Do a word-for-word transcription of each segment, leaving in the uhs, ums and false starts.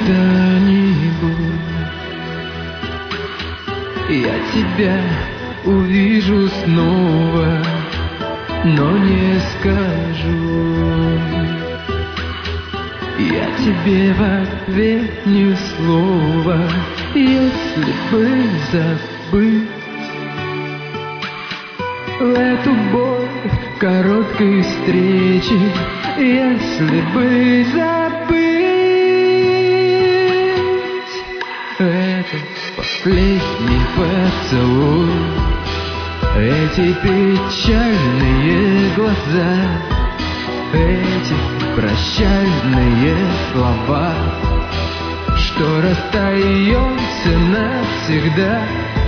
когда-нибудь я тебя увижу снова, но не скажу я тебе в ответ ни слова, если бы забыть эту боль короткой встречи, если бы забыть этот последний поцелуй, эти печальные глаза, эти прощальные слова, что расстаемся навсегда.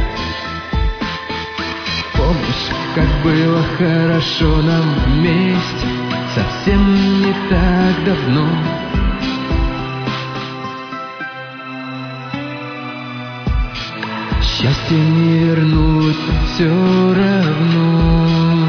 Помнишь, как было хорошо нам вместе, совсем не так давно. Счастье не вернуть все равно.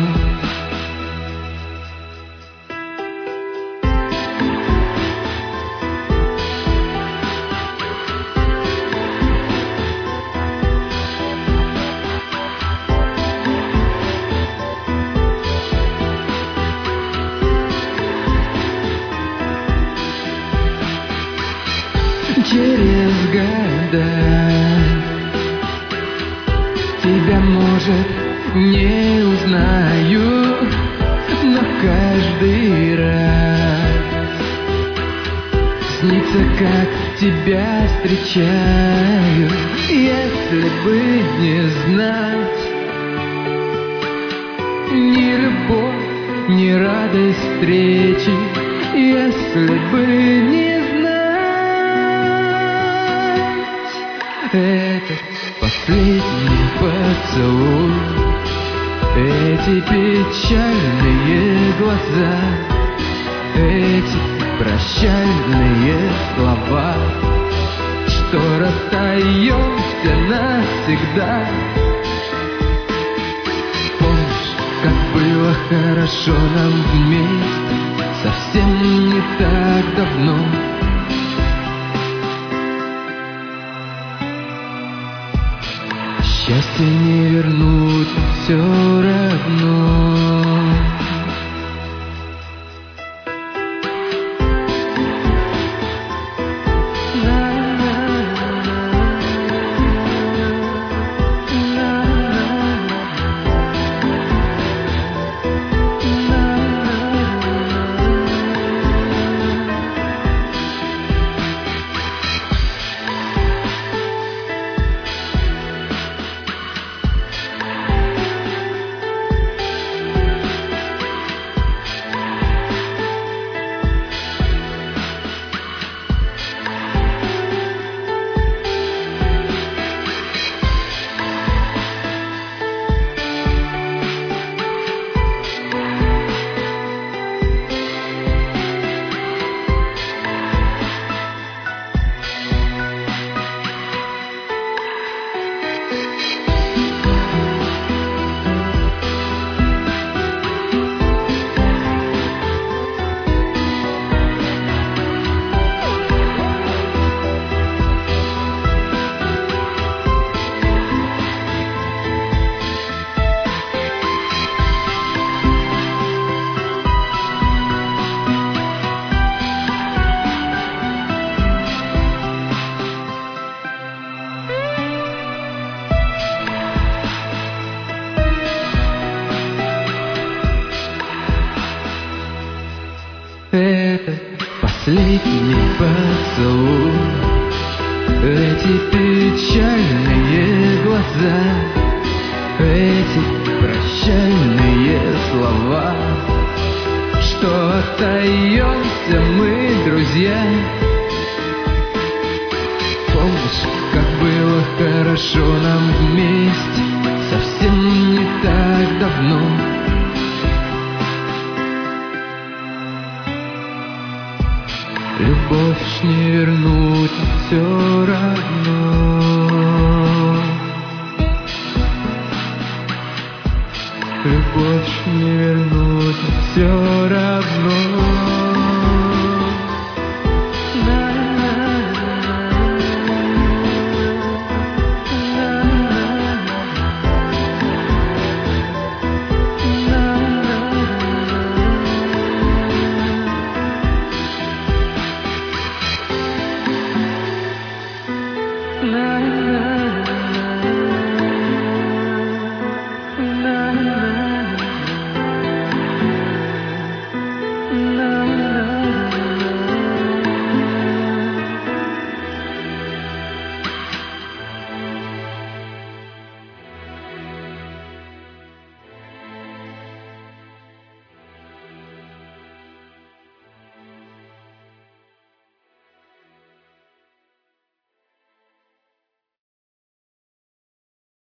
Через года тебя, может, не узнаю, но каждый раз снится, как тебя встречаю. Если бы не знать ни любовь, ни радость встречи, если бы не этот последний поцелуй, эти печальные глаза, эти прощальные слова, что расстаемся навсегда. Помнишь, как было хорошо нам вместе, совсем не так давно. Счастье не вернуть все равно. Этот последний поцелуй, эти печальные глаза, эти прощальные слова, что остаемся мы, друзья. Помнишь, как было хорошо нам вместе, совсем не так давно. Любовь не вернуть все равно. Любовь не вернуть все равно.